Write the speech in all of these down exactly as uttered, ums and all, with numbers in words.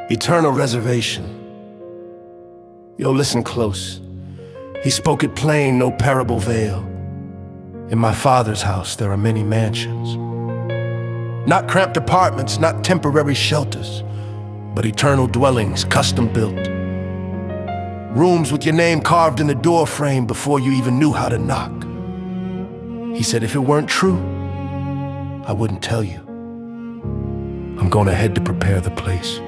Eternal reservation. Yo, listen close. He spoke it plain, no parable veil. In my Father's house there are many mansions. Not cramped apartments, not temporary shelters, but eternal dwellings, custom built. Rooms with your name carved in the door frame before you even knew how to knock. He said if it weren't true, I wouldn't tell you. I'm going ahead to prepare the place.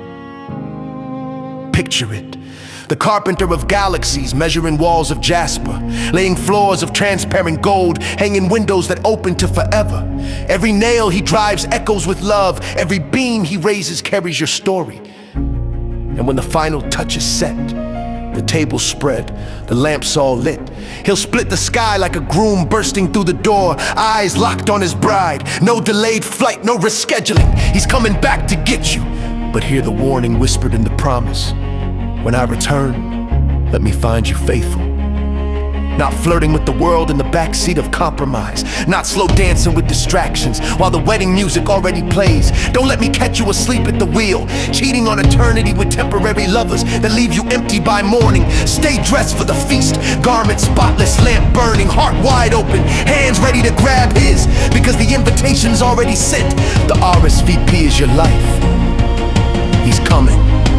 Picture it. The carpenter of galaxies, measuring walls of jasper, laying floors of transparent gold, hanging windows that open to forever. Every nail he drives echoes with love. Every beam he raises carries your story. And when the final touch is set, the table's spread, the lamps all lit, he'll split the sky like a groom bursting through the door, eyes locked on his bride. No delayed flight, no rescheduling. He's coming back to get you. But hear the warning whispered in the promise. When I return, let me find you faithful. Not flirting with the world in the backseat of compromise. Not slow dancing with distractions while the wedding music already plays. Don't let me catch you asleep at the wheel, cheating on eternity with temporary lovers that leave you empty by morning. Stay dressed for the feast, garment spotless, lamp burning, heart wide open, hands ready to grab his, because the invitation's already sent. The R S V P is your life. He's coming.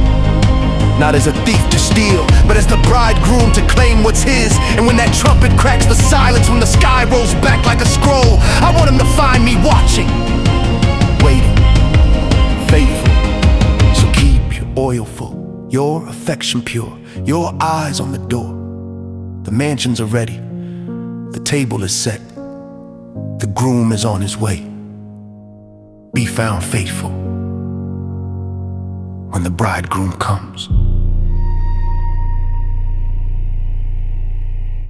Not as a thief to steal, but as the bridegroom to claim what's his. And when that trumpet cracks the silence, when the sky rolls back like a scroll, I want him to find me watching, waiting, faithful. So keep your oil full, your affection pure, your eyes on the door. The mansions are ready, the table is set, the groom is on his way. Be found faithful when the bridegroom comes.